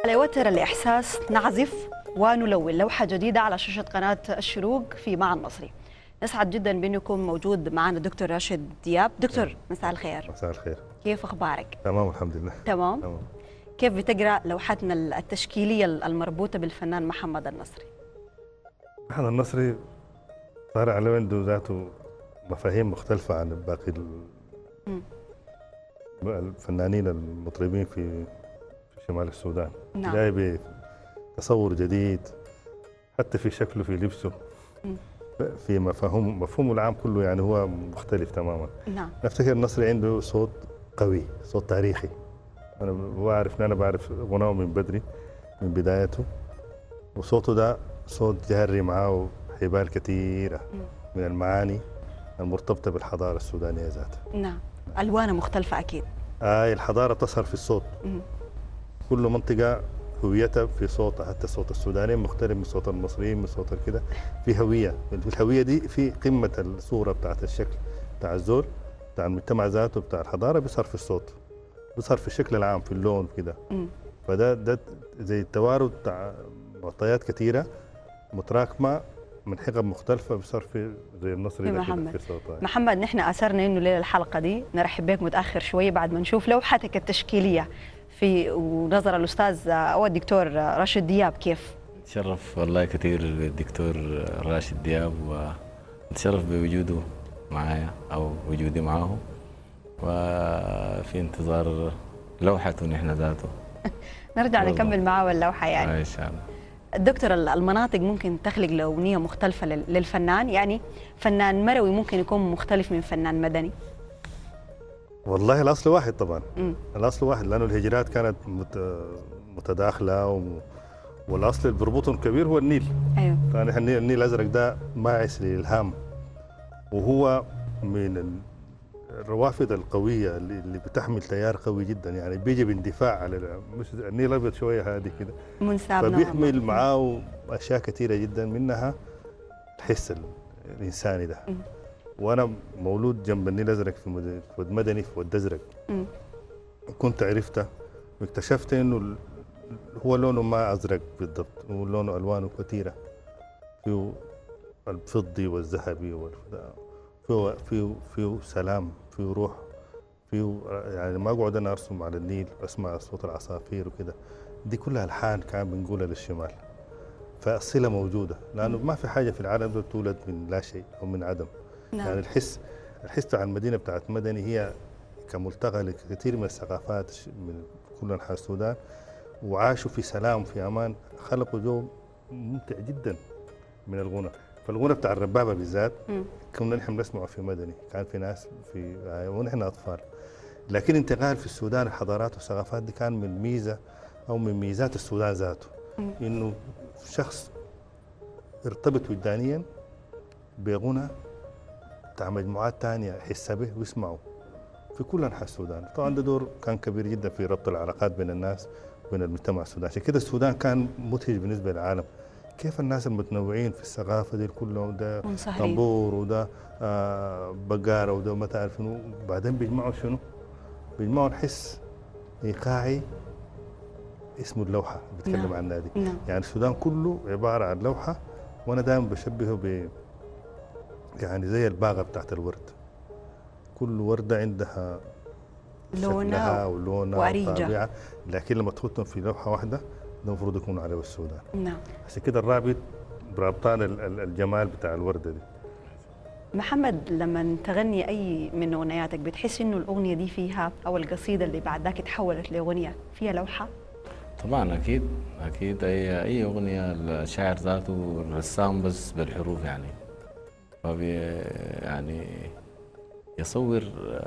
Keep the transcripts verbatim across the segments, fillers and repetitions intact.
يوتر الإحساس نعزف ونلون لوحة جديدة على شاشة قناة الشروق في مع النصري. نسعد جدا بأنكم موجود معنا دكتور راشد دياب. دكتور مساء الخير. مساء الخير. كيف أخبارك؟ تمام الحمد لله. تمام؟ تمام. كيف بتقرأ لوحتنا التشكيلية المربوطة بالفنان محمد النصري؟ محمد النصري صار على عنده ذاته مفاهيم مختلفة عن باقي الفنانين المطربين في في شمال السودان. نعم. جاي بتصور جديد حتى في شكله في لبسه. مم. في مفهوم مفهومه العام كله يعني هو مختلف تماما. نعم. نفتكر النصري عنده صوت قوي، صوت تاريخي. انا بعرف انا بعرف غناه من بدري من بدايته، وصوته ده صوت جاري معاه حبال كثيره من المعاني المرتبطه بالحضاره السودانيه ذاتها. نعم. الوانه مختلفه اكيد. آه الحضاره تظهر في الصوت. مم. كل منطقه هويتها في صوتها، حتى صوت السودانيين مختلف من صوت المصريين من صوت كده، في هويه، في الهويه دي في قمه الصوره بتاعت الشكل بتاع الزول بتاع المجتمع ذاته بتاع الحضاره بيظهر في الصوت، بيظهر في الشكل العام في اللون كده. فده ده زي التوارد بتاع معطيات كثيره متراكمه من حقب مختلفه بيصير في زي النصري ده محمد. في صوته. محمد نحن اثرنا انه ليله الحلقه دي نرحب بك متاخر شويه بعد ما نشوف لوحتك التشكيليه في ونظر الاستاذ او الدكتور راشد دياب. كيف؟ تشرف والله كثير الدكتور راشد دياب، ونتشرف بوجوده معايا او وجودي معه، وفي انتظار لوحته نحن ذاته. نرجع نكمل معاه اللوحه يعني ان شاء الله. الدكتور المناطق ممكن تخلق لونيه مختلفه للفنان، يعني فنان مروي ممكن يكون مختلف من فنان مدني؟ والله الاصل واحد طبعا. م. الاصل واحد لانه الهجرات كانت متداخله و... والاصل اللي بيربطهم كبير هو النيل. ايوه. فنحن النيل, النيل الازرق ده ماعز للالهام، وهو من الروافد القويه اللي بتحمل تيار قوي جدا، يعني بيجي باندفاع على مش النيل الابيض شويه هذه كده منساب، فبيحمل معاه اشياء كثيره جدا منها الحس الانساني ده. م. وانا مولود جنب النيل الازرق في ود مدني في ود ازرق. كنت عرفته واكتشفت انه هو لونه ما ازرق بالضبط، هو لونه الوانه كثيره، فيه الفضي والذهبي والفضاء، فيه فيه فيه سلام، فيه روح، فيه يعني ما اقعد انا ارسم على النيل اسمع صوت العصافير وكده، دي كلها الحان كان بنقولها للشمال. فالصله موجوده لانه ما في حاجه في العالم تولد من لا شيء او من عدم. نعم. يعني الحس الحس بتاع المدينه بتاعت مدني هي كملتقى لكثير من الثقافات من كل انحاء السودان، وعاشوا في سلام في امان، خلقوا جو ممتع جدا من الغنى. فالغنى بتاع الربابه بالذات كنا نحن نسمعه في مدني، كان في ناس في ونحن اطفال. لكن انتقال في السودان الحضارات والثقافات دي كان من ميزه او من ميزات السودان ذاته، انه شخص ارتبط وجدانيا بغنى بتاع مجموعات ثانيه يحس به ويسمعوا في كل انحاء السودان. طبعا ده دور كان كبير جدا في ربط العلاقات بين الناس وبين المجتمع السوداني، عشان كده السودان كان مدهش بالنسبه للعالم. كيف الناس المتنوعين في الثقافه دي كلهم، ده طنبور وده آه بقاره وده ما تعرف شنو، بعدين بيجمعوا شنو؟ بيجمعوا الحس ايقاعي اسمه اللوحه بتكلم نعم. عنها دي. نعم. يعني السودان كله عباره عن لوحه، وانا دائما بشبهه ب يعني زي الباغه بتاعت الورد، كل ورده عندها لونها ولونها وطابعها، لكن لما تحطهم في لوحه واحده ده المفروض يكون على السودان. نعم. عشان كده الرابط برابطان الجمال بتاع الورده دي. محمد لما تغني اي من اغنياتك بتحس انه الاغنيه دي فيها او القصيده اللي بعد ذاك تحولت لاغنيه فيها لوحه؟ طبعا اكيد اكيد اي اي اغنيه الشاعر ذاته الرسام بس بالحروف يعني، فبي يعني يصور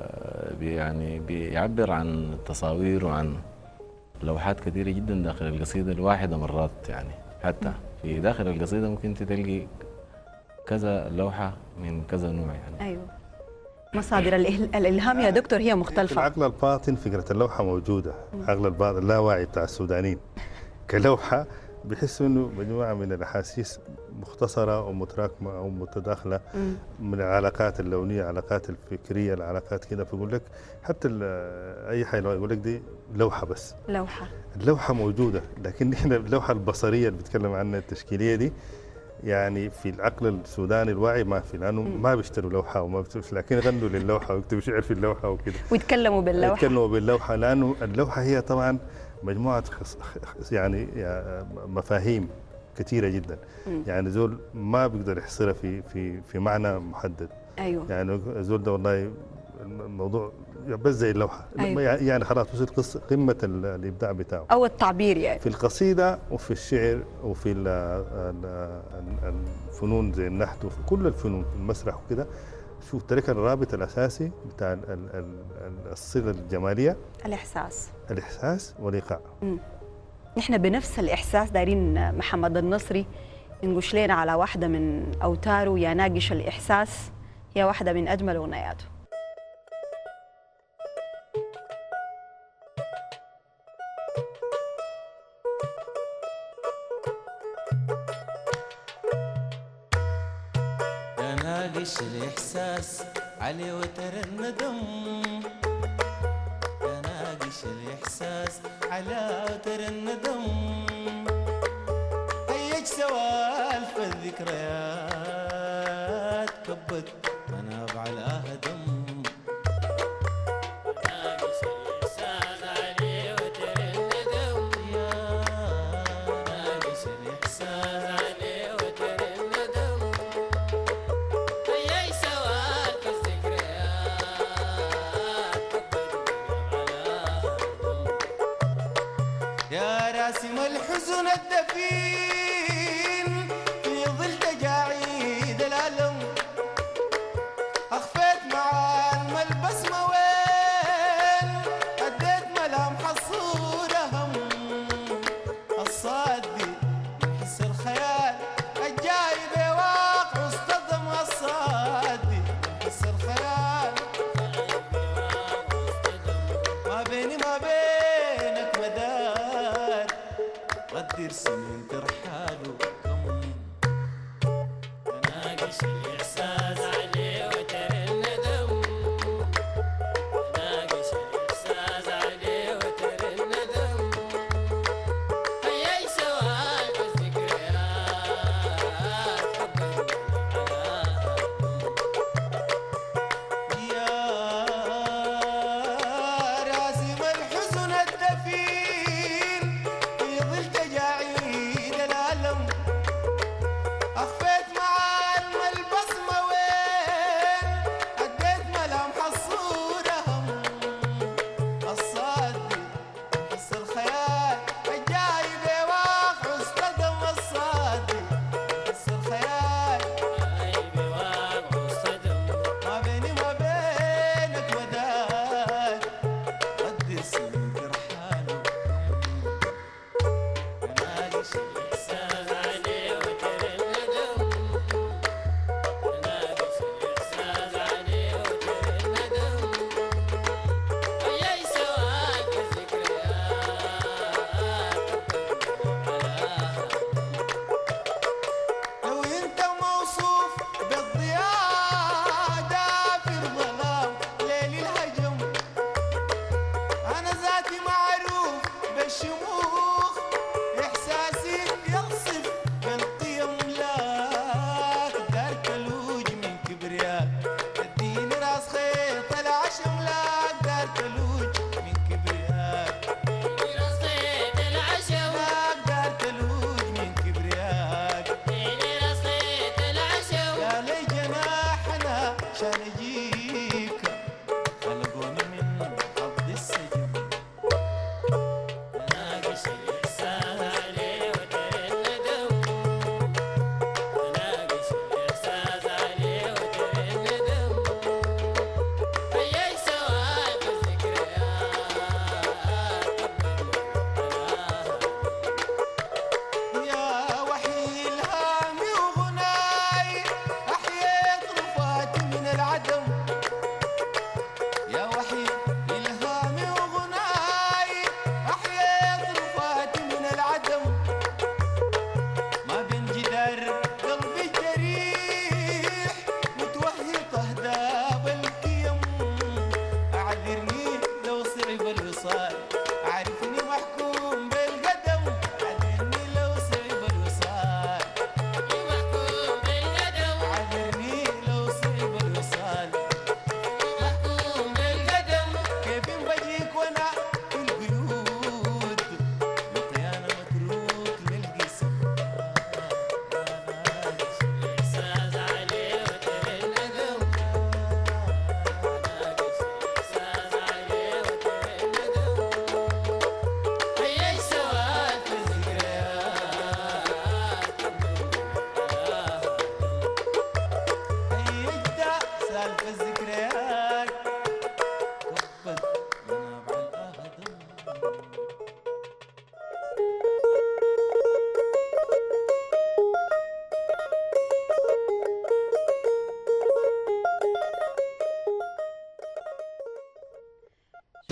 يعني بيعبر عن تصاوير وعن لوحات كثيره جدا داخل القصيده الواحده مرات، يعني حتى في داخل القصيده ممكن تلقي كذا لوحه من كذا نوع يعني. ايوه. مصادر الالهام يا دكتور هي مختلفه. في العقل الباطن فكره اللوحه موجوده، العقل الباطن اللاواعي بتاع السودانيين كلوحه بيحسوا انه مجموعه من الاحاسيس مختصره ومتراكمه او متداخله مم. من العلاقات اللونيه، العلاقات الفكريه، العلاقات كده. فيقول لك حتى ال- اي حاجه يقول لك دي لوحه بس. لوحة. اللوحه موجوده، لكن احنا اللوحه البصريه اللي بيتكلم عنها التشكيليه دي يعني في العقل السوداني الواعي ما في، لانه مم. ما بيشتروا لوحه وما بيشتروا، لكن غنوا للوحه ويكتبوا شعر في اللوحه وكده. ويتكلموا باللوحة. يتكلموا باللوحه، لانه اللوحه هي طبعا مجموعه خص- خ- يعني يا- مفاهيم كثيره جدا. مم. يعني زول ما بيقدر يحصرها في في في معنى محدد. أيوه. يعني زول ده والله الموضوع بس زي اللوحه. أيوة. يعني خلاص وصل قصة قمه ال- الابداع بتاعه أو التعبير يعني. في القصيده وفي الشعر وفي ال- ال- ال- الفنون زي النحت وفي كل الفنون، في المسرح وكده. شوف ترك الرابط الاساسي بتاع ال- ال- ال- الصله الجماليه، الإحساس. الاحساس والايقاع. نحن بنفس الإحساس دايرين محمد النصري ينقش لنا على واحدة من أوتاره، يا ناقش الإحساس، هي واحدة من أجمل أغنياته. يا ناقش الإحساس علي وتر الندم، يا ناقش الإحساس على وتر الندم، هيج سوالف الذكريات كبت منابع الأهدم. ناقش الإحساس علي وتر الندم، يا ناقش الإحساس علي وتر الندم، هيج سوالف الذكريات كبت منابع الأهدم. يا راسم الحزن الدفين في ظل تجاعيد الألم، أخفيت مع البسمة وين أديت ملامح الصورة هم، الصادي من حس الخيال الجاي بواقع اصطدم، الصادي من حس الخيال ما بيني ما بينك مدار، قدر سنين ترحل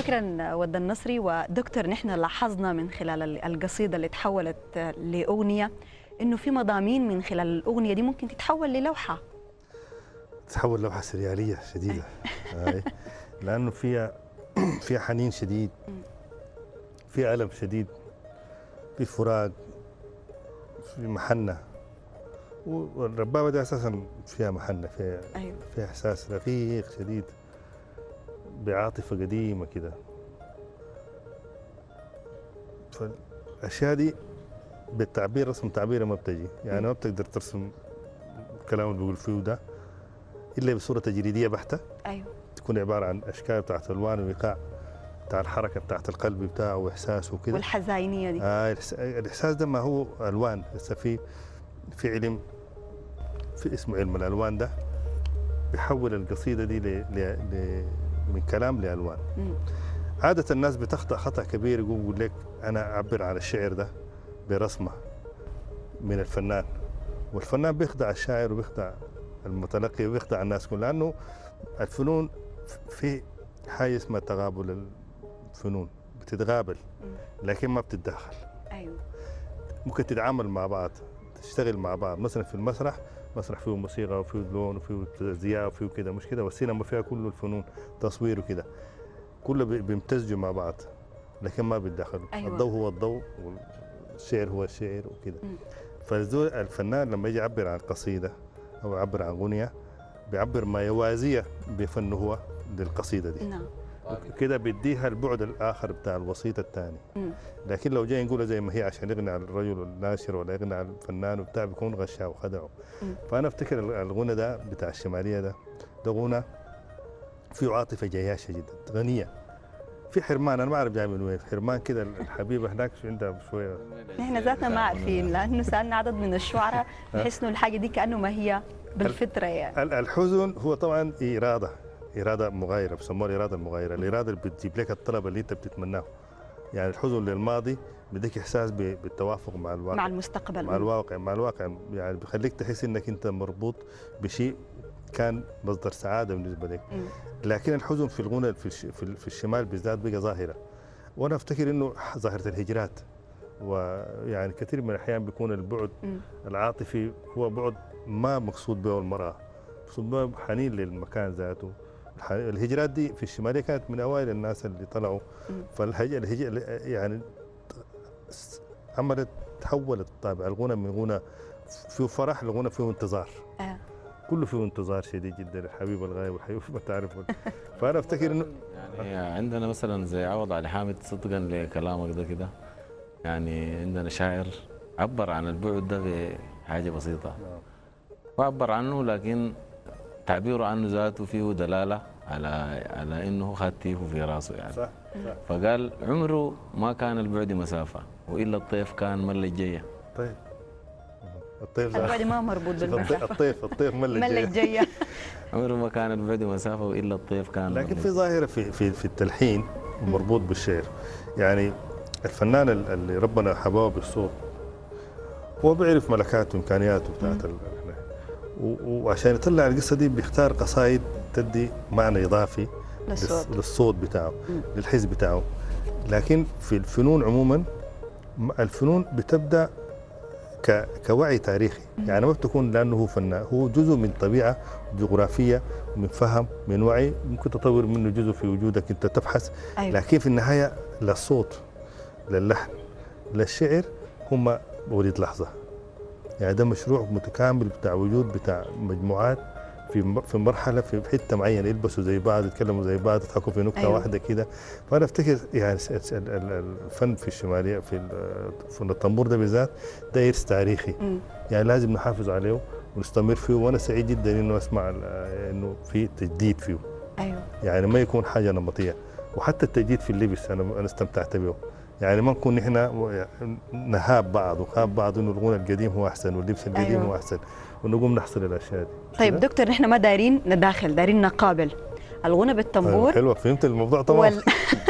شكرا ود النصري. ودكتور، نحن لاحظنا من خلال القصيدة اللي تحولت لأغنية إنه في مضامين من خلال الأغنية دي ممكن تتحول للوحة. تتحول لوحة سريالية شديدة. هاي لأنه فيها فيها حنين شديد، في ألم شديد، في فراق، في محنة. والربابة دي أساسا فيها محنة، فيها أيوة. فيها إحساس رقيق شديد بعاطفة قديمة كده. فالأشياء دي بالتعبير، رسم تعبيرها ما بتجي، يعني ما بتقدر ترسم الكلام اللي بيقول فيه ده إلا بصورة تجريدية بحتة. أيوة. تكون عبارة عن أشكال بتاعت ألوان وإيقاع بتاع الحركة بتاعت القلب بتاعه وإحساسه وكده. والحزينية دي. آه الإحساس ده ما هو ألوان. لسه في في علم، في اسمه علم الألوان ده، بيحول القصيدة دي ل ل ل من كلام لألوان. مم. عادة الناس بتخطأ خطأ كبير، يقول لك أنا أعبر عن الشعر ده برسمة من الفنان، والفنان بيخدع الشاعر وبيخدع المتلقي وبيخدع الناس كلها، لأنه الفنون في حاجة اسمها تغابل. الفنون بتتغابل لكن ما بتتداخل. أيوة. ممكن تتعامل مع بعض، تشتغل مع بعض. مثلا في المسرح، مسرح فيه موسيقى وفيه لون وفيه ضياء وفيه كده، مش كده؟ والسينما فيها كله الفنون، تصوير وكده، كله بيمتزجوا مع بعض لكن ما بيتداخلوا. أيوة. الضوء هو الضوء والشعر هو الشعر وكده. فالزول الفنان لما يجي يعبر عن قصيدة أو يعبر عن أغنية، بيعبر ما يوازيه بفنه هو للقصيدة دي. نعم. كده بيديها البعد الآخر بتاع الوسيط الثاني. لكن لو جاي نقولها زي ما هي عشان يغني على الرجل الناشر ولا يغني على الفنان وبتاع، بيكون غشاه وخدعه. فأنا أفتكر الغنى ده بتاع الشمالية ده ده غنى فيه عاطفة جياشة جدا، غنية. في حرمان، أنا ما أعرف جاي من وين، حرمان كده الحبيبة هناك شو عندها شوية. نحن ذاتنا ما عارفين، لأنه سألنا عدد من الشعراء بحس إنه الحاجة دي كأنه ما هي بالفطرة يعني. الحزن هو طبعا إرادة، إرادة مغايرة، بسموها الإرادة المغايرة، الإرادة اللي بتجيب لك الطلب اللي أنت بتتمناه. يعني الحزن للماضي بديك إحساس بالتوافق مع الواقع، مع المستقبل، مع الواقع مع الواقع يعني بيخليك تحس إنك أنت مربوط بشيء كان مصدر سعادة بالنسبة لك. م. لكن الحزن في الغنى في في الشمال بالذات بقى ظاهرة، وأنا أفتكر إنه ظاهرة الهجرات، ويعني كثير من الأحيان بيكون البعد م. العاطفي هو بعد ما مقصود به المرأة، مقصود به حنين للمكان ذاته. الهجرات دي في الشمالية كانت من أوائل الناس اللي طلعوا، فالهجرة الهجرة يعني عملت تحولت طابع الغنى من غنى فيه فرح لغنى فيه انتظار. آه. كله فيه انتظار شديد جدا، الحبيب الغايب والحبيب ما تعرف. فأنا أفتكر إنه يعني عندنا مثلا زي عوض علي حامد، صدقا لكلامك ده كده، يعني عندنا شاعر عبر عن البعد ده بحاجة بسيطة وعبر عنه، لكن تعبيره عنه ذاته فيه دلالة على على انه خد تيفه في راسه يعني. صح. صح. فقال عمره ما كان البعد مسافة والا الطيف كان ملة الجية. طيب الطيف البعد ما مربوط بالمسافة. الطيف الطيف ملة الجية. عمره ما كان البعد مسافة والا الطيف كان. لكن في ظاهرة في في في التلحين مربوط بالشعر، يعني الفنان اللي ربنا حباه بالصوت هو بيعرف ملكاته وامكانياته بتاعت وعشان يطلع القصه دي بيختار قصائد تدي معنى اضافي للصوت, للصوت بتاعه، م. للحس بتاعه. لكن في الفنون عموما الفنون بتبدا ك... كوعي تاريخي، م. يعني ما بتكون لانه هو فنان، هو جزء من طبيعه جغرافيه، من فهم، من وعي، ممكن تطور منه جزء في وجودك انت تبحث. أيوة. لكن في النهايه للصوت، للحن، للشعر، هم وليد لحظه. يعني ده مشروع متكامل بتاع وجود بتاع مجموعات في في مرحله في حته معينه، يلبسوا زي بعض، يتكلموا زي بعض، يضحكوا في نكته. أيوة. واحده كده. فانا افتكر يعني الفن في الشماليه في فن الطنبور ده بالذات ده إرث تاريخي. م. يعني لازم نحافظ عليه ونستمر فيه، وانا سعيد جدا انه اسمع انه في تجديد فيه. ايوه يعني ما يكون حاجه نمطيه، وحتى التجديد في اللبس انا انا استمتعت به. يعني ما نكون نحن نهاب بعض وخاب بعض انه الغنى القديم هو احسن واللبس القديم. أيوة. هو احسن، ونقوم نحصل الاشياء دي. طيب دكتور، نحن ما دايرين نداخل، دايرين نقابل الغنى بالطنبور. حلوه، فهمت الموضوع طبعا. وال...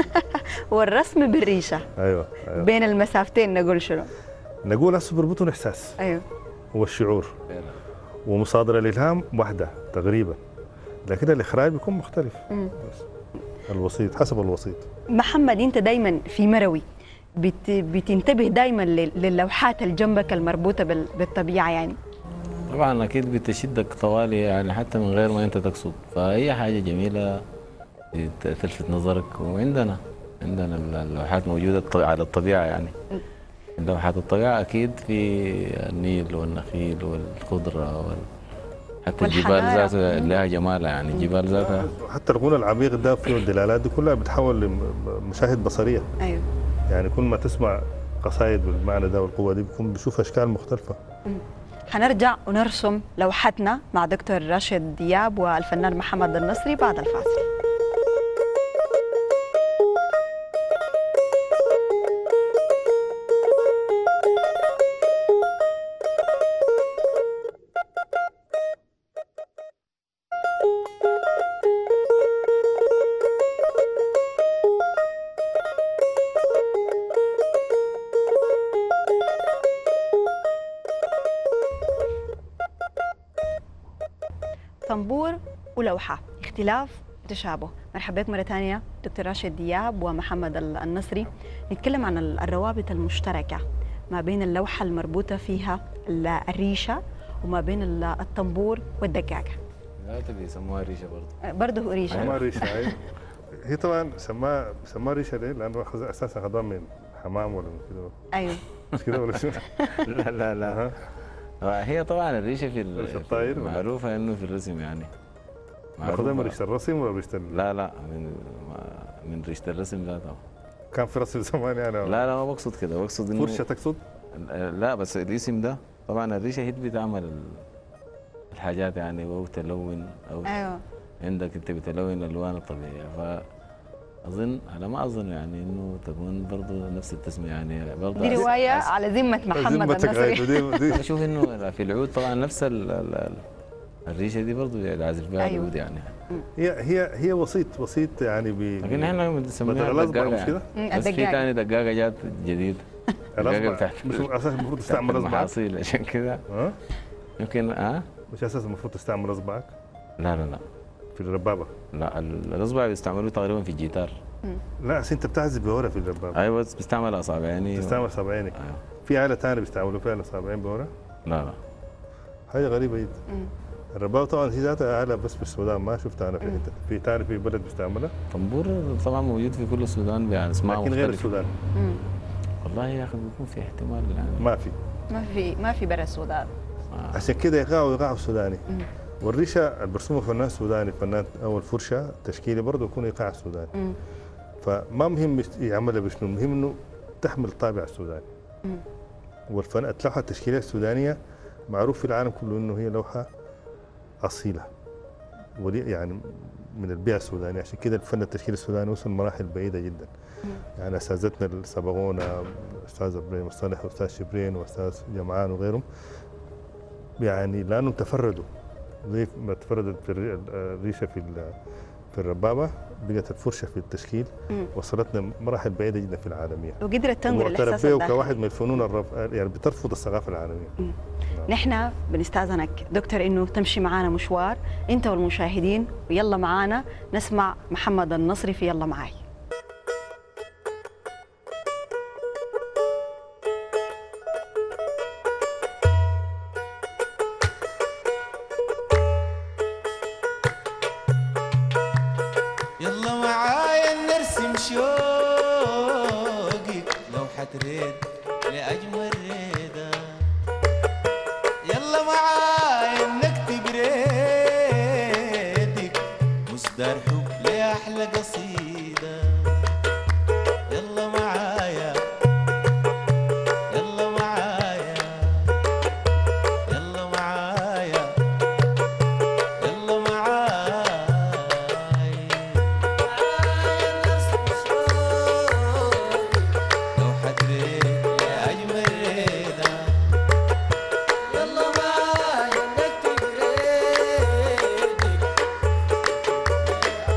والرسم بالريشه. ايوه, أيوة. بين المسافتين نقول شنو؟ نقول هسه بيربطوا الاحساس. ايوه والشعور ومصادره الالهام واحده تقريبا، لكن الاخراج بيكون مختلف. م. بس الوسيط حسب الوسيط. محمد انت دايما في مروي بت بتنتبه دايما لل- للوحات اللي جنبك المربوطه بال- بالطبيعه يعني. طبعا اكيد بتشدك طوالي يعني حتى من غير ما انت تقصد، فاي حاجه جميله ت- تلفت نظرك. وعندنا عندنا اللوحات موجوده الط- على الطبيعه يعني. لوحات الطبيعه اكيد في النيل والنخيل والخضره وال... حتى الجبال والحضارة. ذاتها لها جمالها يعني. الجبال ذاتها حتى الغنى العميق ده فيه الدلالات دي كلها بتحول لمشاهد بصريه. ايوه. يعني كل ما تسمع قصائد بالمعنى ده والقوه دي بتكون بتشوف اشكال مختلفه. حنرجع ونرسم لوحتنا مع دكتور راشد دياب والفنان محمد النصري بعد الفاصل. طنبور ولوحة، اختلاف وتشابه. مرحبا بك مرة ثانية دكتور راشد دياب ومحمد النصري. نتكلم عن الروابط المشتركة ما بين اللوحة المربوطة فيها الريشة وما بين الطنبور والدقاقة. ذاتها بيسموها ريشه برضه. برضه هو ريشة. سماها ريشه. أيوة. هي طبعا سماها سماها ريشه ليه؟ لانه أخذ- اساسا اخذوها من حمام ولا من كده، ايوه. مش كده ولا شو؟ لا لا لا أها. هي طبعا الريشه في ال- ريشة الطاير ولا؟ معروفه انه في الرسم يعني. اخذوها من معروفة. ريشه الرسم ولا ريشه ال- لا لا من من ريشه الرسم ذاتها. كان في رسم زمان يعني ولا؟ لا لا ما بقصد كده، بقصد انه فرشه تقصد؟ لا بس الاسم ده طبعا الريشه هي اللي بتعمل ال- الحاجات يعني، او تلون او ايوه. عندك انت بتلون الالوان الطبيعيه. فاظن على ما اظن يعني انه تكون برضه نفس التسميه يعني برضه. دي رواية على ذمة محمد ذمتك. النصري. أيوة، دي دي بشوف انه في العود طبعا نفس ال ال الريشه دي برضه يعزف بها أيوة. العود يعني. هي هي هي وسيط وسيط يعني ب لكن احنا بنسميها بدل الأصبع دقاقه مش كده؟ يعني. مم، بس في الدقاقة. ثاني دقاقه جات جديد. دقاقه الأصبع بتاعت مش اساسا المفروض تستعمل اصبعك؟ محاصيل عشان كده ها؟ يمكن اه مش اساسا المفروض تستعمل اصبعك لا لا لا في الربابه؟ لا ال- الاصبع بيستعملوه تقريبا في الجيتار. لا أصل انت بتعزف بورا في الربابه، ايوه بس بيستعمل اصابع يعني. تستعمل صابعينك. أيوة. في آلة ثانيه بيستعملوا فيها صابعين بورا، لا لا حاجه غريبه جدا. الربابه طبعا هي ذاتها آلة بس في السودان ما شفتها انا في حته، في ثاني في بلد بيستعملها طنبور طبعا موجود في كل السودان باسماء لكن غير مختلفه. السودان مم. والله يا اخي بيكون في احتمال يعني. ما في. ما في ما في برا السودان. آه. عشان كده يقعوا يقعوا السوداني. والريشه اللي برسمه فنان سوداني، فنان او الفرشه تشكيلي برضه يكون ايقاع السوداني. مم. فما مهم يست- يعملها بشنو، المهم انه تحمل الطابع السوداني. مم. والفن اللوحه التشكيليه السودانيه معروف في العالم كله انه هي لوحه اصيله ولي يعني من البيئه السودانيه، عشان كده الفن التشكيلي السوداني وصل مراحل بعيده جدا. يعني اساتذتنا اللي سبقونا الاستاذ ابراهيم الصالح واستاذ شبرين واستاذ جمعان وغيرهم، يعني لانهم تفردوا زي ما تفردت في الري- الريشه في ال- في الربابه، بقت الفرشه في التشكيل مم. وصلتنا مراحل بعيده جدا في العالميه. وقدرت تنقل الاحساس معترف به الداخلي. كواحد من الفنون الرف... يعني بترفض الثقافه العالميه. نحن بنستاذنك دكتور انه تمشي معنا مشوار انت والمشاهدين، ويلا معانا نسمع محمد النصري في يلا معاي. يلا معايا نرسم شوقي لوحة ريد لأجمل ريدة. يلا معايا نكتب ريدك مصدر حب لأحلى قصيدة. يلا معايا يلا معايا يلا معايا يلا معايا لوحة ريد لأجمل ريدة. يلا معايا نكتب ريدك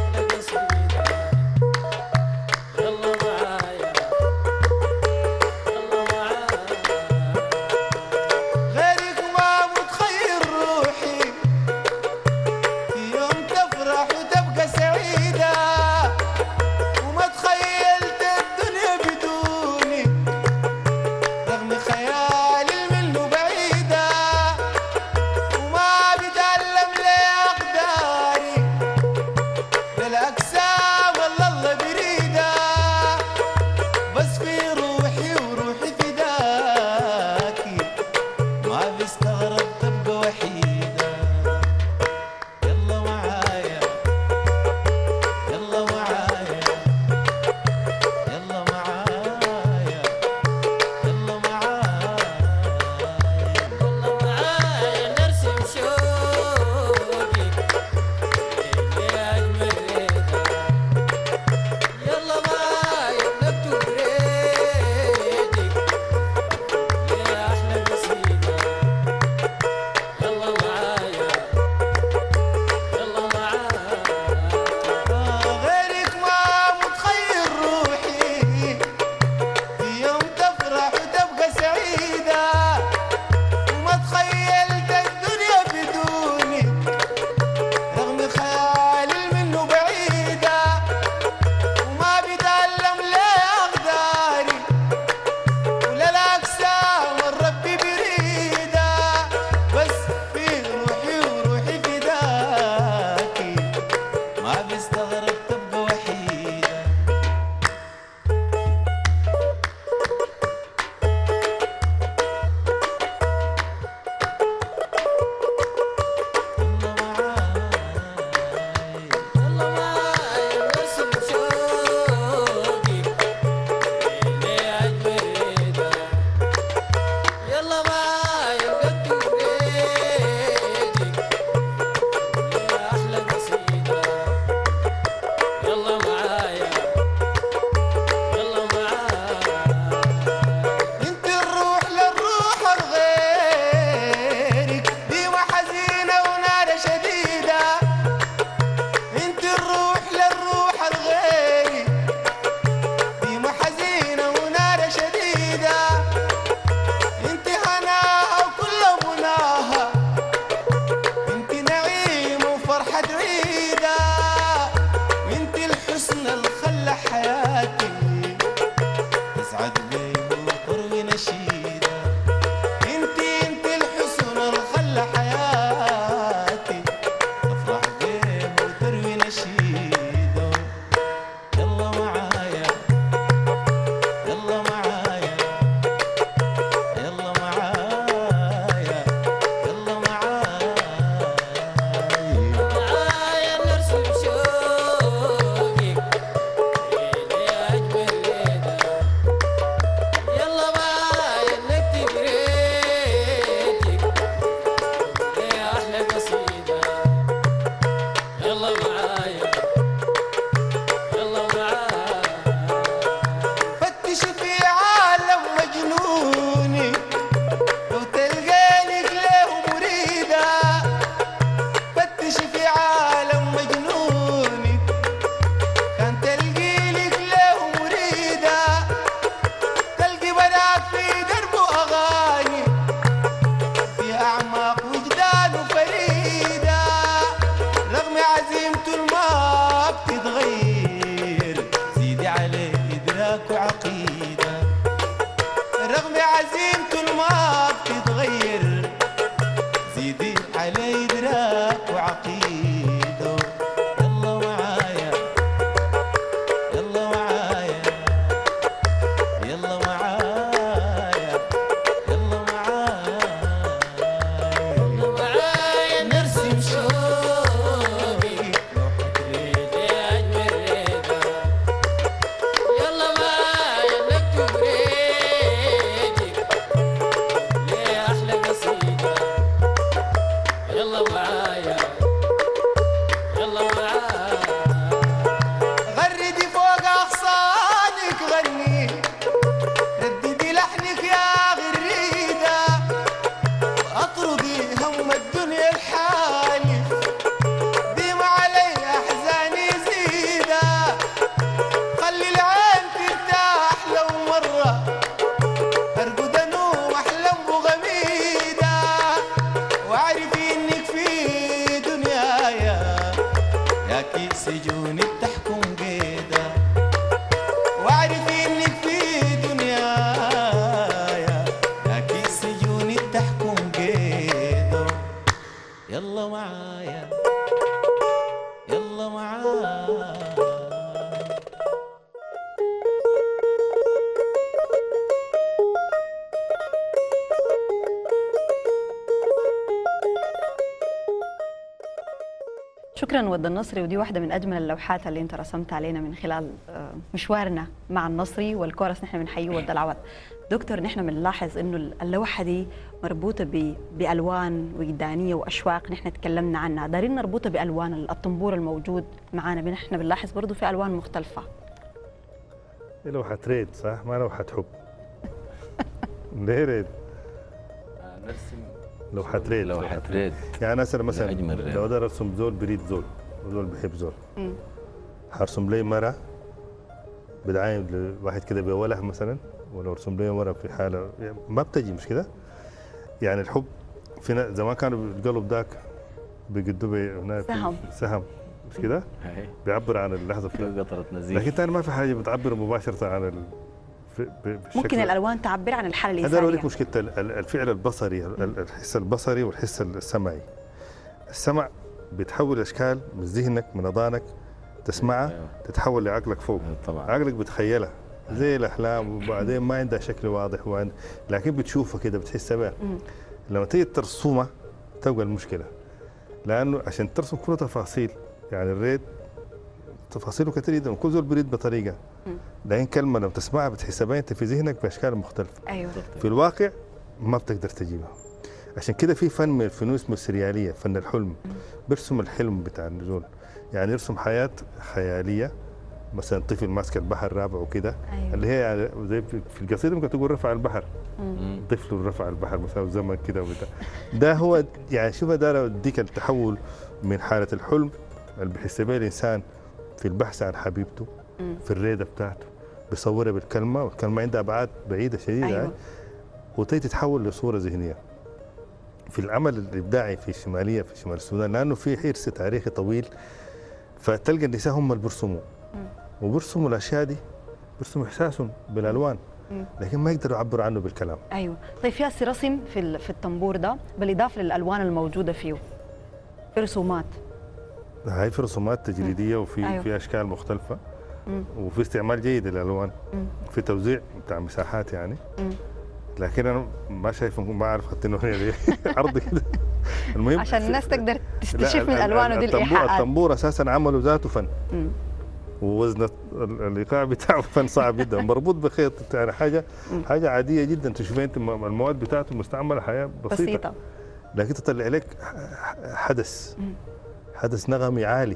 عليه إدراك وعقيده. يلا معايا يلا معايا يلا معايا يلا معايا يلا معايا نرسم شوقي لوحة ريد أجمل ريدة. يلا معايا نكتب ريدك ليه أحلى قصيدة. يلا معايا يلا معايا غردي فوق أغصانك غني رددي لحنك يا غريدة أطردي هم الدنيا الحالي ديم علي أحزاني زيدة. خلي العين ترتاح لو مرة أرقد أنوم أحلم بغميدة. واعرفي إنك في دنيايا يا كيس سجوني بتحكم قيدة. واعرفي إنك في دنيايا يا كيس سجوني بتحكم قيدة. يلا معايا يلا معايا شكرا ود النصري، ودي واحدة من أجمل اللوحات اللي أنت رسمت علينا من خلال آه، مشوارنا مع النصري والكورس. نحن بنحييه ود العوض. دكتور، نحن بنلاحظ إنه اللوحة دي مربوطة ب- بألوان وجدانية وأشواق نحن تكلمنا عنها، دارين نربطها بألوان الطنبور الموجود معنا. نحن بنلاحظ برضه في ألوان مختلفة. هي لوحة ريد صح؟ ما لوحة حب. ليه ريد؟ نرسم لوحة ريد. لوحة ريد. يعني أنا مثلا مثلا أجمل ريد. لو أقدر أرسم زول بريد زول وزول بحب زول، مم. حرسم لي مرة بدعايم لواحد كده بوله مثلا، ولو ارسم لي مرة في حالة يعني ما بتجي، مش كده؟ يعني الحب في نا- زمان كانوا القلب ذاك بيقدوا بي- هناك سهم. سهم، مش كده؟ هاي بيعبر عن اللحظة في فيها. قطرة نزيف. لكن تاني ما في حاجة بتعبر مباشرة عن ال... في- ب- بالشكل. ممكن الألوان تعبر عن الحالة هذا أوريك الإنسانية. مشكلة ال- ال- الفعل البصري، ال- الحس البصري والحس السمعي. السمع بيتحول أشكال من ذهنك من أذانك تسمعها أيوة. تتحول لعقلك فوق. طبعا عقلك بتخيلها زي الأحلام، وبعدين ما عندها شكل واضح وعند... لكن بتشوفها كده بتحسها بها. مم. لما تيجي ترسمها تبقى المشكلة، لأنه عشان ترسم كل تفاصيل، يعني الريد تفاصيله كثير جدا وكل زول بريد بطريقة، مم. لكن كلمة لما تسمعها بتحسها باين انت في ذهنك بأشكال مختلفة. أيوه. في الواقع ما بتقدر تجيبها. عشان كده في فن من الفنون اسمه السريالية، فن الحلم. بيرسم الحلم بتاع النزول، يعني يرسم حياة خيالية، مثلا طفل ماسك البحر رابع وكده، أيوه. اللي هي يعني زي في في القصيدة ممكن تقول رفع البحر، مم. طفل رفع البحر مثلا زمن كده وبتاع. ده هو يعني شوف ده يديك التحول من حالة الحلم اللي بيحس بها الإنسان في البحث عن حبيبته مم. في الريدة بتاعته، بيصورها بالكلمة والكلمة عندها أبعاد بعيدة شديدة. أيوه. وتيجي تتحول لصورة ذهنية. في العمل الإبداعي في الشمالية في شمال السودان، لأنه في حرص تاريخي طويل، فتلقى النساء هم اللي بيرسموا مم. وبيرسموا الأشياء دي، بيرسموا إحساسهم بالألوان، مم. لكن ما يقدروا يعبروا عنه بالكلام. ايوه. طيب في هسه رسم في ال- في الطنبور ده بالاضافه للالوان الموجوده فيه، في رسومات. هاي في رسومات تجريدية وفي أيوه. في أشكال مختلفة، مم. وفي استعمال جيد للألوان، مم. في توزيع بتاع مساحات يعني. مم. لكن أنا ما شايف، ما أعرف خدتني هنا ليه عرض كده. المهم عشان الناس تقدر لا، تستشف من ال- ال- الوانه دي الطنبور الايحاءات. الطنبور أساسا عمله ذاته فن، مم. ووزن ال- الايقاع بتاعه فن صعب جدا، مربوط بخيط، يعني حاجه مم. حاجه عاديه جدا تشوفين انت الم- المواد بتاعته مستعمله حياه بسيطه, بسيطه. لكن تطلع لك ح- حدث مم. حدث نغمي عالي،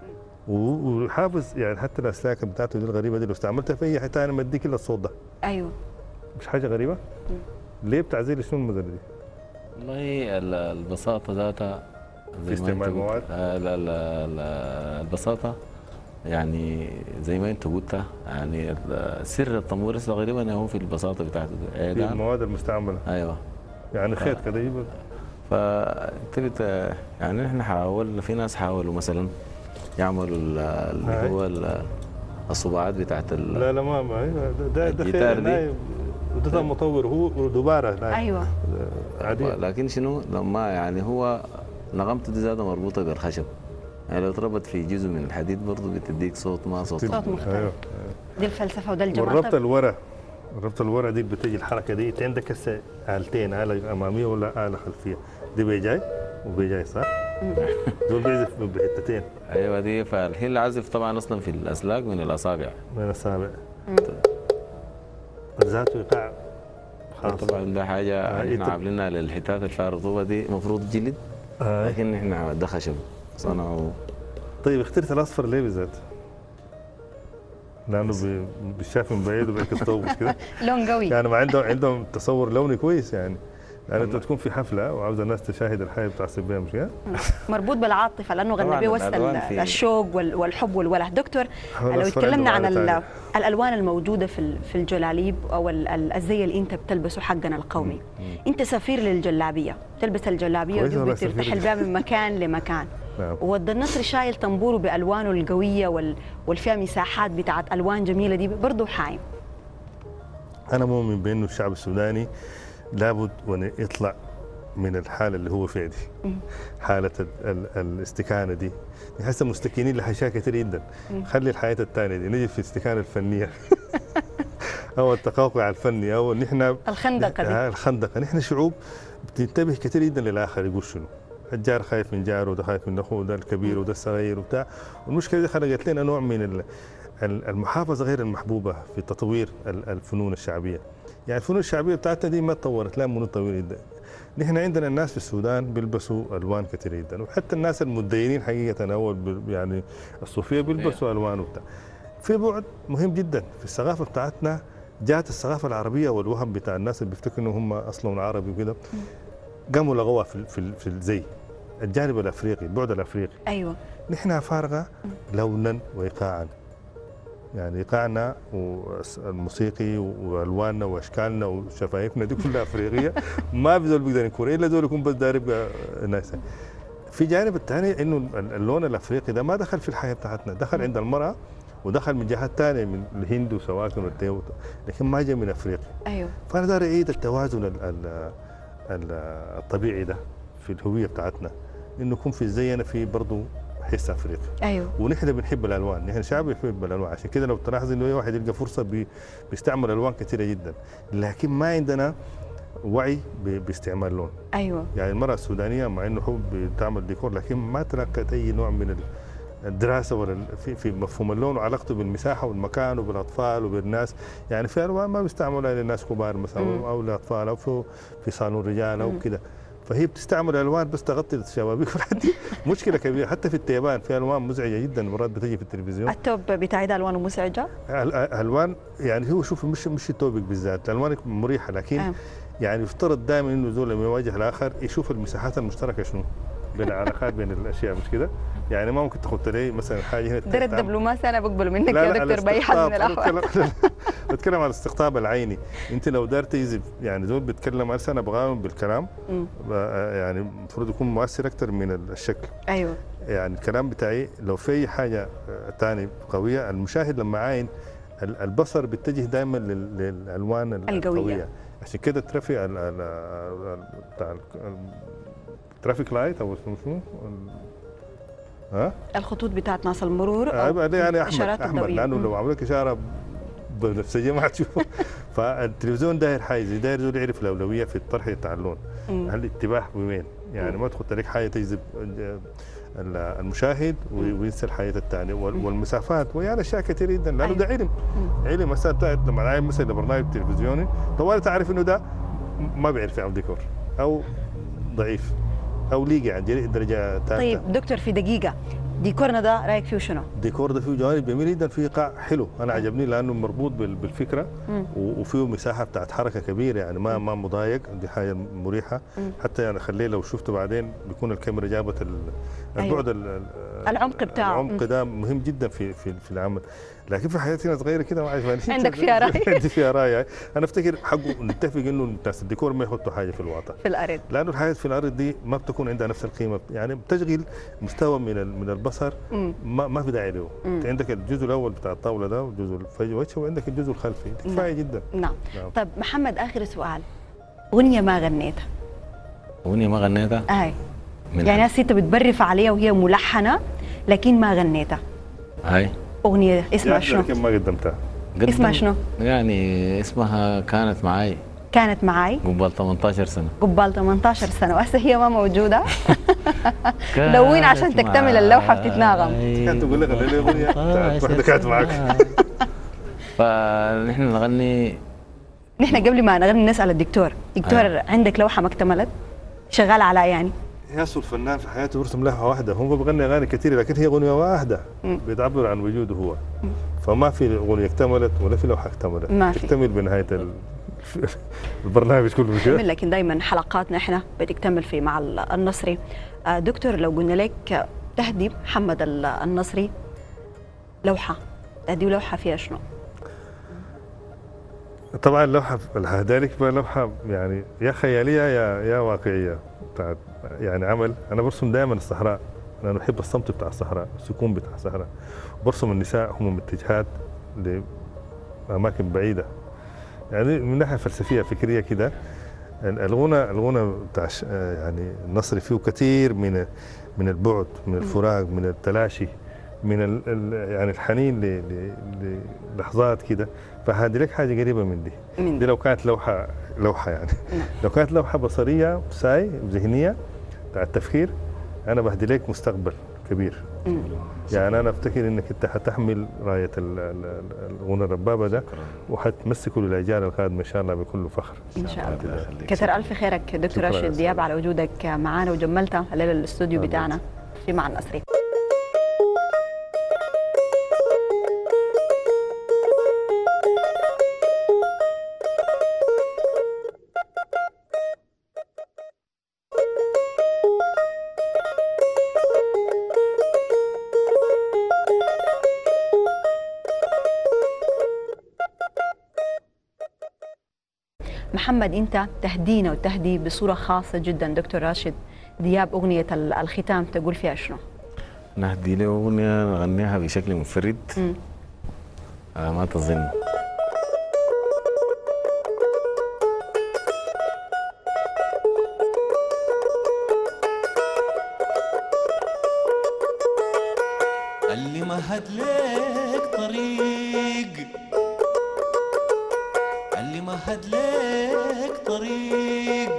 و- وحافظ يعني حتى الاسلاك بتاعته دي الغريبه دي لو استعملتها في اي حته ثانيه ما اديك الا الصوت ده. ايوه. مش حاجه غريبه؟ مم. ليه بتعزيل شنو المدرسه دي؟ والله ال- البساطة ذاتها زي في ما انت استعمال قلت. مواد؟ آه، لا لا لا البساطة يعني زي ما انت قلت، يعني ال- سر الطنبور غالبا هو في البساطة بتاعته في عيدان. المواد المستعمله، ايوه. يعني خيط كده يجيب. فانت بت- يعني احنا حاولنا، في ناس حاولوا مثلا يعملوا ال- اللي هاي. هو ال- الصباعات بتاعت ال- لا لا ما ما ده ده, ده الجيتار خيط دي. نايم، وده مطور هو ودباره نايم. ايوه. عاديه. لكن شنو لما يعني هو نغمته دي ذاتها مربوطه بالخشب، يعني لو اتربط في جزء من الحديد برضه بتديك صوت ما صوت. صوت مختلف. ايوه دي الفلسفه وده الجمال. والربط طب الورا الربط الورا دي بتجي الحركه دي، انت عندك هسه آلتين، آلة أمامية ولا آلة خلفية، دي بيجاي وبيجاي صح؟ دول بيعزف بحتتين. ايوه دي، فالحين العزف طبعا اصلا في الاسلاك من الاصابع. من الأصابع. ذاته ايقاع خاص. طبعا ده حاجه آه، احنا إنت- عاملينها للحتات اللي فيها رطوبه دي، المفروض جلد آه. لكن احنا ده خشب صنعوا. طيب اخترت الأصفر ليه بالذات؟ لأنه بي- بيشاف من بعيد وبيعكس ضوء مش كده؟ لون قوي. يعني ما عندهم عندهم تصور لوني كويس يعني. يعني انت تكون في حفله وعاوز الناس تشاهد الحياه بتاع السبيه مش كده؟ مربوط بالعاطفه لانه طبعاً غنى بيوصل الألوان في- الشوق وال- والحب والوله. دكتور هو لو الأصفر اتكلمنا عن عنده معنى ال- الالوان الموجوده في ال- في الجلاليب او ال- ال- الزي اللي انت بتلبسه حقنا القومي، انت سفير للجلابيه، تلبس الجلابيه كويس ودي والله بترتحل سفير. بها من مكان لمكان. نعم. وود النصر شايل طنبوره بالوانه القويه وال- والفيها مساحات بتاعت الوان جميله دي برضه حايم. انا مؤمن بانه الشعب السوداني لابد وان يطلع من الحاله اللي هو فيها دي، حاله ال ال الاستكانه دي. هسه مستكينين لاشياء كثير جدا. خلي الحياه الثانيه دي نجي في الاستكانه الفنيه او التقوقع الفني او نحن الخندقه دي. آه، الخندقه. نحن شعوب بتنتبه كثير جدا للاخر يقول شنو. الجار خايف من جاره وده خايف من اخوه وده الكبير وده الصغير وبتاع، والمشكله دي خلقت لنا نوع من ال- ال- المحافظه غير المحبوبه في تطوير ال- الفنون الشعبيه. يعني الفنون الشعبيه بتاعتنا دي ما تطورت لا منذ طويل جدا. نحن عندنا الناس في السودان بيلبسوا الوان كثير جدا، وحتى الناس المتدينين حقيقه اول بال- يعني الصوفيه بيلبسوا الوان وبتاع. في بعد مهم جدا في الثقافه بتاعتنا، جات الثقافه العربيه والوهم بتاع الناس اللي بيفتكروا انهم هم اصلهم عربي وكده، قاموا لغوها في ال- في ال- في الزي الجانب الافريقي، البعد الافريقي. ايوه نحن فارغه لونا وايقاعا. يعني ايقاعنا والموسيقي والواننا واشكالنا وشفايفنا دي كلها افريقيه، ما في زول بيقدر يكون الا زول يكون بس داير يبقى ناس. في جانب الثاني انه اللون الافريقي ده ما دخل في الحياه بتاعتنا، دخل عند المراه ودخل من جهات ثانيه من الهند وسواكن والتيو، لكن ما جاء من افريقيا. ايوه فانا داير اعيد التوازن ال- ال- ال- الطبيعي ده في الهويه بتاعتنا، انه يكون في زينا في برضه حس افريقي. ايوه ونحن بنحب الالوان، نحن شعب يحب الالوان، عشان كده لو تلاحظ انه اي واحد يلقى فرصه بي بيستعمل الوان كثيره جدا، لكن ما عندنا وعي ب- باستعمال لون. ايوه يعني المراه السودانيه مع انه حب بتعمل ديكور، لكن ما تلقت اي نوع من ال- الدراسه ولا ال- في في مفهوم اللون وعلاقته بالمساحه والمكان وبالاطفال وبالناس. يعني في الوان ما بيستعملوها للناس كبار مثلا مم. او للاطفال او في في صالون رجال او كده، فهي بتستعمل الوان بس تغطي الشبابيك والحاجات دي. مشكله كبيره. حتى في التيبان في الوان مزعجه جدا مرات بتجي في التلفزيون. التوب بتاعي ده الوانه مزعجه. ال- الالوان يعني هو شوف مش مش التوبك بالذات، الالوان مريحه، لكن آه. يعني يفترض دائما انه زول لما يواجه الاخر يشوف المساحات المشتركه شنو بين العلاقات بين الاشياء مش كده؟ يعني ما ممكن تاخد لي مثلا حاجه هنا ده تعمل- الدبلوماسي انا بقبله منك لا يا لا دكتور باي حال من الاستقطاب. الاحوال. بتكلم بتكلم عن الاستقطاب العيني. انت لو دار تجذب يعني زول بيتكلم هسه انا بغاوم بالكلام، مم. ب- يعني المفروض يكون مؤثر اكثر من الشكل. ايوه يعني الكلام بتاعي لو في أي حاجه ثانيه قويه، المشاهد لما عاين ال- البصر بيتجه دائما لل- للالوان ال- القوية. القويه. عشان كده الترافيك ال- ال- ال- بتاع ال- الترافيك لايت او اسمه شنو؟ ال- ها؟ الخطوط بتاعت ناس المرور آه، او يعني احمر الاشارات احمر الضوئيه. لانه مم. لو عملوا لك اشاره بنفسجيه ما حتشوفه. فالتلفزيون داير حاجه داير زول يعرف الاولويه في الطرح بتاع اللون. مم. هل الانتباه وين؟ يعني ما تحط لك حاجه تجذب المشاهد وينسى الحياه الثانيه والمسافات ويعني اشياء كثير جدا، لانه ده علم. علم مثلا بتاعت لما عايز مثلا برنامج تلفزيوني طوال تعرف انه ده ما بيعرف يعمل ديكور او ضعيف او ليقي عند درجه ثالثه. طيب دكتور في دقيقه، ديكورنا ده رايك فيه شنو؟ الديكور ده فيه جوانب جميل جدا، فيه ايقاع حلو، انا عجبني لانه مربوط بال- بالفكره مم. و- وفيه مساحه بتاعت حركه كبيره، يعني ما ما مضايق، دي حاجه مريحه. مم. حتى يعني خليه لو شفته بعدين بيكون الكاميرا جابت ال- أيوة. البعد ال- ال- العمق بتاعه. العمق ده مهم جدا في في في العمل. لكن في حياتنا صغيره كده ما عارف عندك فيها رأي؟ عندي فيها راي. انا افتكر حقه نتفق انه الناس الديكور ما يحطوا حاجه في الواطه، في الارض. لانه الحياه في الارض دي ما بتكون عندها نفس القيمه، يعني بتشغل مستوى من ال- من البصر مم. ما ما في داعي له. مم. انت عندك الجزء الاول بتاع الطاوله ده والجزء الوجه وعندك الجزء الخلفي، كفايه جدا. نعم. نعم. طيب محمد اخر سؤال، اغنيه ما غنيتها. اغنيه ما غنيتها اي يعني هسه انت بتبرف عليها وهي ملحنه لكن ما غنيتها. هاي اغنيه اسمها يعني شنو؟ لكن ما قدمتها. قدم- شنو؟ يعني اسمها كانت معاي كانت معاي قبل ثمانية عشر سنة. قبال ثمانية عشر سنه وهسه هي ما موجوده. لوين عشان كانت تكتمل اللوحه بتتناغم. معاي كانت تقول لك غني لي اغنيه بتاعت واحده كانت معك. فنحن نغني. نحن قبل ما نغني نسال الدكتور، دكتور أيوة. عندك لوحه ما اكتملت؟ شغال على يعني؟ ياسو الفنان في حياته يرسم لوحه واحده، هو بغني اغاني كثيره لكن هي اغنيه واحده بتعبر عن وجوده هو. فما في اغنيه اكتملت ولا في لوحه اكتملت، ما في. تكتمل بنهايه ال... البرنامج كله مش كده؟ لكن دائما حلقاتنا احنا بتكتمل في مع النصري. آه، دكتور لو قلنا لك تهدي محمد النصري لوحه، تهدي لوحه فيها شنو؟ طبعا اللوحه ذلك لوحه يعني يا خياليه يا يا واقعيه بتاعت يعني عمل. انا برسم دائما الصحراء، انا بحب الصمت بتاع الصحراء، السكون بتاع الصحراء. برسم النساء هم متجهات لاماكن بعيده، يعني من ناحيه فلسفيه فكريه كده. الغنى الغنى بتاع يعني النصري فيه كثير من من البعد، من الفراق، من التلاشي، من ال ال يعني الحنين للحظات كده. فهذه لك حاجه قريبه من دي. من دي لو كانت لوحه لوحه يعني لو كانت لوحه بصريه ساي ذهنيه بتاع التفكير، انا بهدي لك مستقبل كبير. مم. يعني انا افتكر انك انت حتحمل رايه الغنى الربابه ده وحتمسكه للاجيال القادمه ان شاء الله بكل فخر. ان شاء الله. كثر الف خيرك دكتور راشد دياب على وجودك معنا وجملتها الليله الاستوديو بتاعنا في مع النصري. محمد انت تهدينا وتهدي بصوره خاصه جدا دكتور راشد دياب اغنيه الختام، تقول فيها شنو؟ نهدي له اغنيه نغنيها بشكل منفرد. آه ما تظن. اللي مهد لك طريق، اللي مهد لك طريق،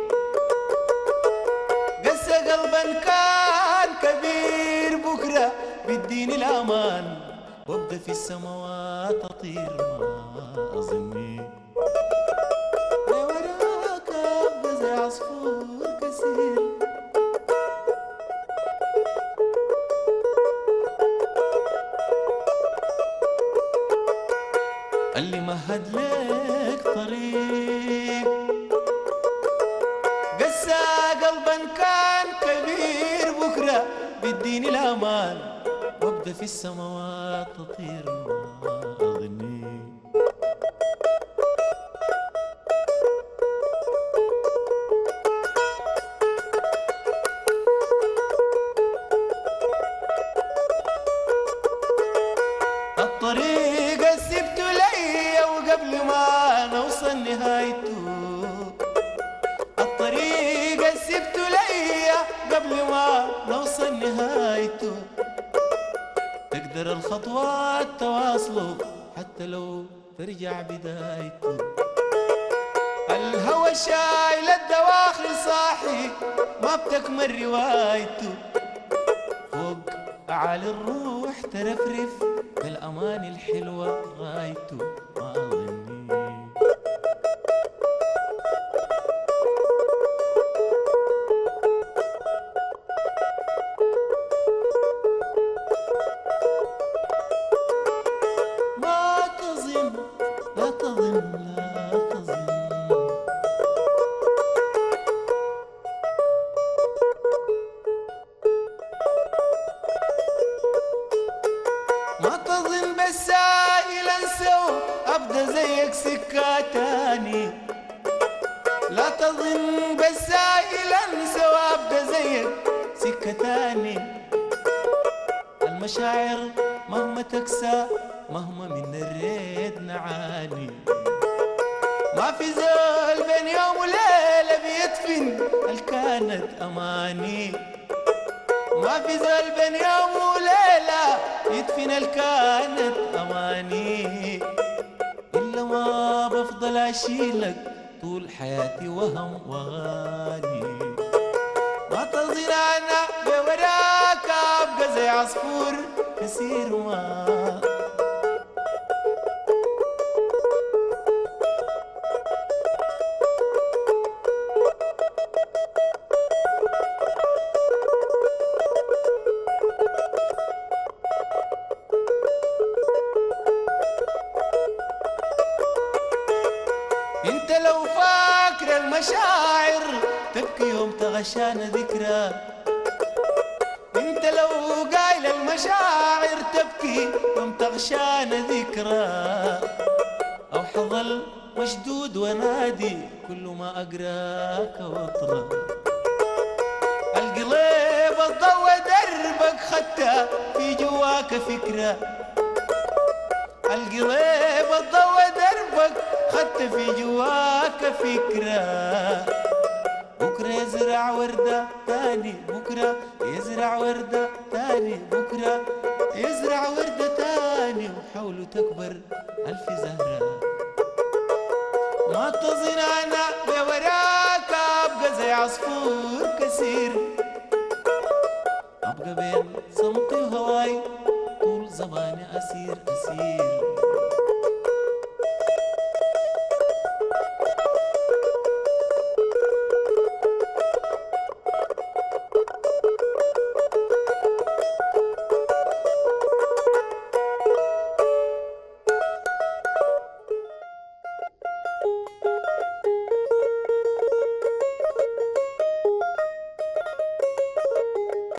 قسى قلبا كان كبير بكره بيديني الامان وابدا في السماوات اطير ما اظني وراك ابقى زي عصفور كثير. اللي مهد لك طريق، قسى قلبا كان كبير بكره بيديني الامان وابدا في السماوات اطير ما اظني. الطريق سبته لي وقبل ما نوصل نهايته، الطريق سبته لي قبل ما نوصل نهايته، تقدر الخطوات تواصلوا حتى لو ترجع بدايته. الهوى شايل الدواخل صاحي ما بتكمل روايته، فوق أعالي الروح ترفرف بالأمان الحلوة غايته ما أظني. ما تظن لا تظن لا تظن ما تظن بالسائل انسى ابدا زيك سكه تاني، لا تظن بالسائل انسى وابدا زيك سكه تاني. المشاعر مهما تكسى مهما من الريد نعاني، ما في زول بين يوم وليلة بيدفن الكانت أماني، ما في زول بين يوم وليلة يدفن الكانت أماني، إلا ما بفضل أشيلك طول حياتي وهم وغاني، ما تظن أنا بوراك أبقى زي عصفور كثير ما انت لو فاكر المشاعر تبكي يوم تغشانا ذكرى، انت لو قايل المشاعر تبكي يوم تغشانا ذكرى، او حظل مشدود ونادي كل ما اقراك واطرى، القليب الضوء دربك خدتها في جواك فكره، القليب الضوء دربك خدت في جواك فكرة، بكرة يزرع وردة تاني، بكرة يزرع وردة تاني، بكرة يزرع وردة تاني، وحوله تكبر ألف زهرة، ما تظن أنا بوراك أبقى زي عصفور كثير، أبقى بين صمتي وهواي طول زماني أسير أسير.